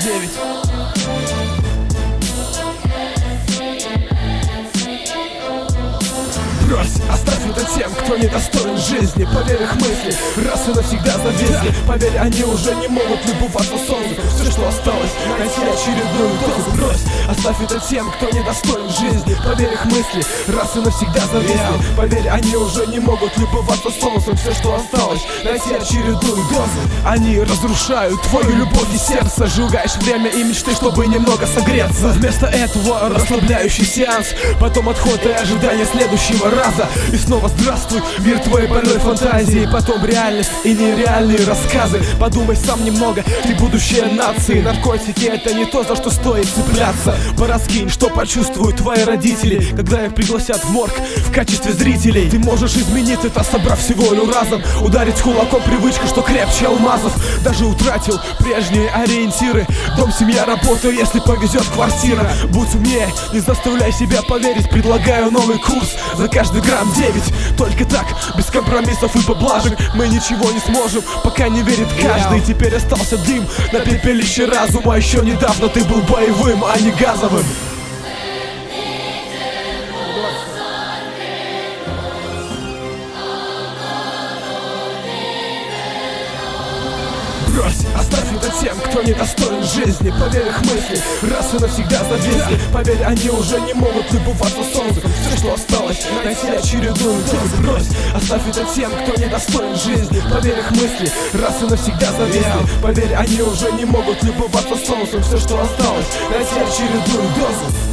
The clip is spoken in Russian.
9. Брось, оставь это тем, кто недостоин жизни. Поверь их мысли, раз и навсегда зависли. Поверь, они уже не могут любоваться солнцем. Все, что осталось, найти очередную дозу. Брось, оставь это тем, кто недостоин жизни. Поверь их мысли, раз и навсегда зависли. Поверь, они уже не могут любоваться солнцем. Все, что осталось, найти очередную дозу. Они разрушают твою любовь и сердце. Сжигаешь время и мечты, чтобы немного согреться. Вместо этого расслабляющий сеанс, потом отход и ожидание следующего раза. И снова здравствуй, мир твоей больной фантазии. Потом реальность и нереальные рассказы. Подумай сам немного, ты будущее нации. Наркотики — это не то, за что стоит цепляться. Пораскинь, что почувствуют твои родители, когда их пригласят в морг в качестве зрителей. Ты можешь изменить это, собрав всего лишь разом. Ударить кулаком привычка, что крепче алмазов. Даже утратил прежние ориентиры. Дом, семья, работа, если повезет, квартира. Будь умнее, не заставляй себя поверить. Предлагаю новый курс за каждый грамм 9. Только так, без компромиссов и поблажек, мы ничего не сможем, пока не верит каждый. Теперь остался дым на пепелище разума. Еще недавно ты был боевым, а не газовым. Брось, оставь это тем, кто недостоин жизни. Поверь их мысли, раз и навсегда зависли. Поверь, они уже не могут любоваться солнцем. Все, что осталось, найти очередную дозу. Брось, оставь это тем, кто недостоин жизни. Поверь их мысли, раз и навсегда зависли. Поверь, они уже не могут любоваться солнцем. Все, что осталось, найти очередную дозу.